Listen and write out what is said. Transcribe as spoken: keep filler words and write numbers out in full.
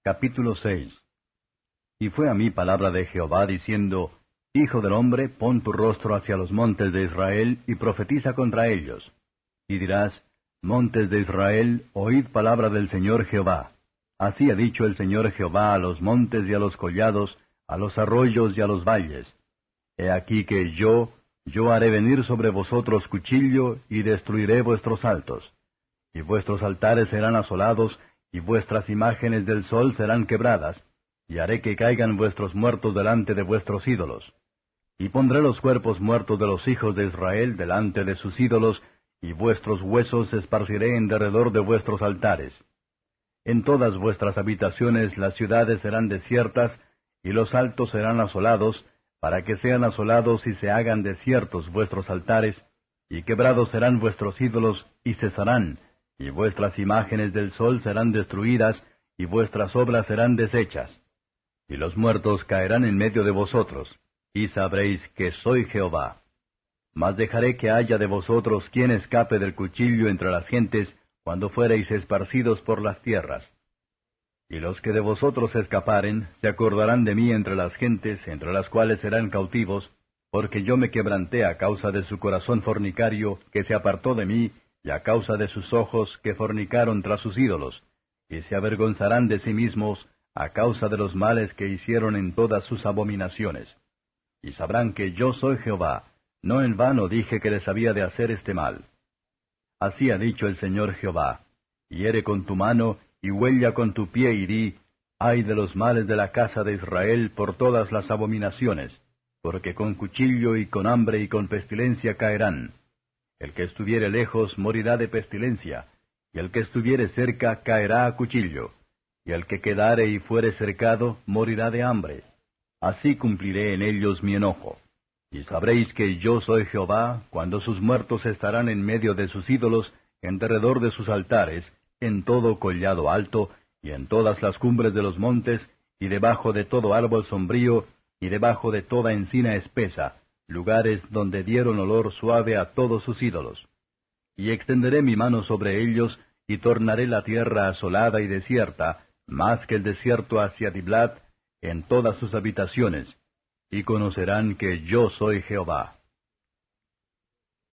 Capítulo seis. Y fue a mí palabra de Jehová, diciendo, Hijo del hombre, pon tu rostro hacia los montes de Israel, y profetiza contra ellos. Y dirás, Montes de Israel, oíd palabra del Señor Jehová. Así ha dicho el Señor Jehová a los montes y a los collados, a los arroyos y a los valles. He aquí que yo, yo haré venir sobre vosotros cuchillo, y destruiré vuestros altos. Y vuestros altares serán asolados, y vuestras imágenes del sol serán quebradas, y haré que caigan vuestros muertos delante de vuestros ídolos. Y pondré los cuerpos muertos de los hijos de Israel delante de sus ídolos, y vuestros huesos esparciré en derredor de vuestros altares. En todas vuestras habitaciones las ciudades serán desiertas, y los altos serán asolados, para que sean asolados y se hagan desiertos vuestros altares, y quebrados serán vuestros ídolos, y cesarán, y vuestras imágenes del sol serán destruidas, y vuestras obras serán deshechas. Y los muertos caerán en medio de vosotros, y sabréis que soy Jehová. Mas dejaré que haya de vosotros quien escape del cuchillo entre las gentes, cuando fuereis esparcidos por las tierras. Y los que de vosotros escaparen, se acordarán de mí entre las gentes, entre las cuales serán cautivos, porque yo me quebranté a causa de su corazón fornicario, que se apartó de mí, y a causa de sus ojos, que fornicaron tras sus ídolos, y se avergonzarán de sí mismos, a causa de los males que hicieron en todas sus abominaciones. Y sabrán que yo soy Jehová, no en vano dije que les había de hacer este mal. Así ha dicho el Señor Jehová, hiere con tu mano, y huella con tu pie, y di, ay de los males de la casa de Israel por todas las abominaciones, porque con cuchillo y con hambre y con pestilencia caerán. El que estuviere lejos morirá de pestilencia, y el que estuviere cerca caerá a cuchillo, y el que quedare y fuere cercado morirá de hambre. Así cumpliré en ellos mi enojo. Y sabréis que yo soy Jehová, cuando sus muertos estarán en medio de sus ídolos, en derredor de sus altares, en todo collado alto, y en todas las cumbres de los montes, y debajo de todo árbol sombrío, y debajo de toda encina espesa, lugares donde dieron olor suave a todos sus ídolos. Y extenderé mi mano sobre ellos, y tornaré la tierra asolada y desierta, más que el desierto hacia Diblat, en todas sus habitaciones, y conocerán que yo soy Jehová.